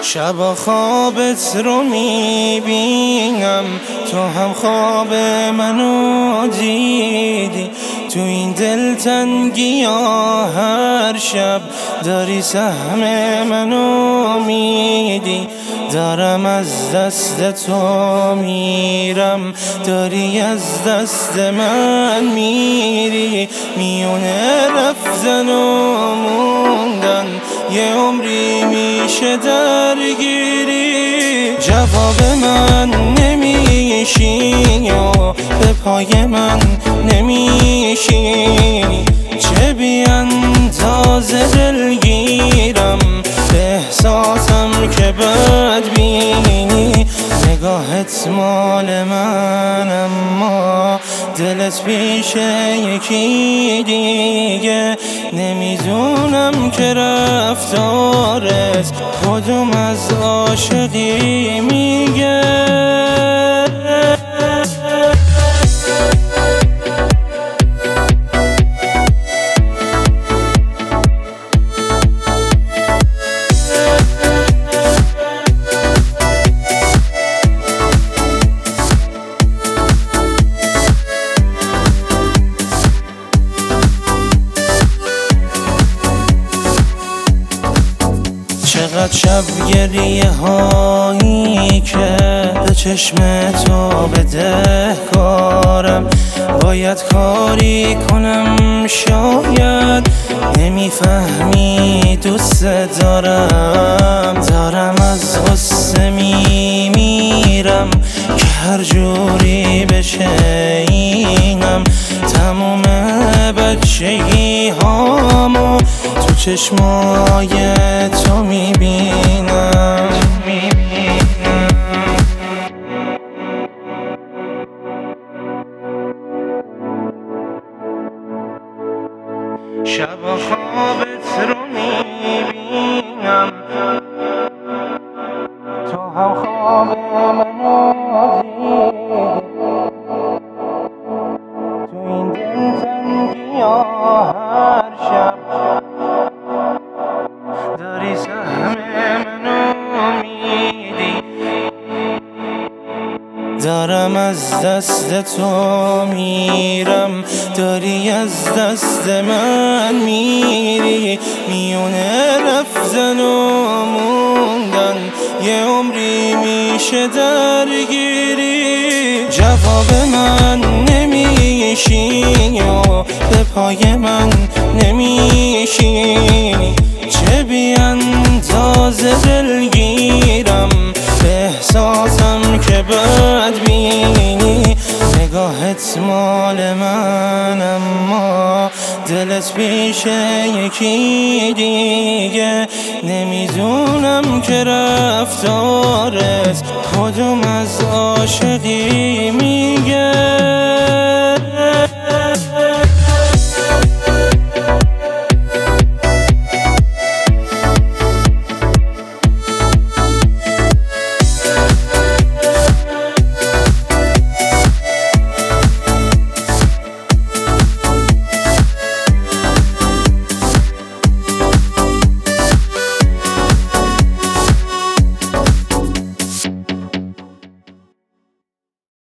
شب خوابت رو میبینم، تو هم خواب منو دیدی. تو این دلتنگی ها هر شب داری سهم منو میدی. دارم از دست تو میرم، داری از دست من میری. میونه رفتن و موندن یه عمری میشه درگیری. جواب من نمیشی و به پای من نمیشینی. چه بی‌اندازه دلگیرم به احساسم که بد بینی. نگاهت مال من اما دلت پیش یکی دیگه. نمیدونم که رفتارت کدوم از عاشقی میگه. چقدر شب گریه هایی که به چشم تو بدهکارم. باید کاری کنم شاید نمیفهمی دوست دارم. از غصه میمیرم که هر جوری بشه اینم. تموم بچگی هامو تو چشمای تو میبینم. شب خوابت رو میبینم، تو هم خواب منو دیدی. تو این دلتنگی ها هر شب داری سهم منو میدی. دارم از دست تو میرم، داری از دست من میری. میونه رفتن و موندن یه عمری میشه درگیری. جواب من نمیشی و به پای من نمیشینی. چه بی‌اندازه دلگیرم به احساسم که بد بینی. نگاهت مال من اما دلت پیش یکی دیگه. نمیدونم که رفتارت کدوم از عاشقی میگه.